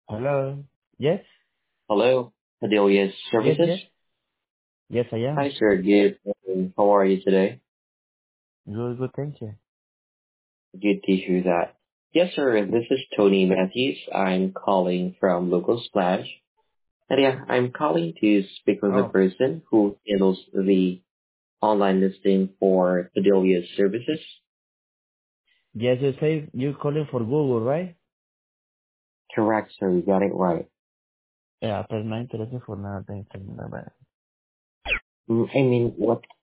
Hello. Yes. Hello, Adelia Yes. Services. Yes. Yes, I Hi, am. sir. Good morning. How are you today? Good. Good. Thank you. Good to hear that. Yes, sir. This is Tony Matthews. I'm calling from Local Splash. And yeah, I'm calling to speak with the Oh, person who handles the online listing for Adelia Services. yes. You say you're calling for Google, right? Correct, sir. You got it right. Yeah, pero no interesa por nada. Thank you. Bye bye. I mean, what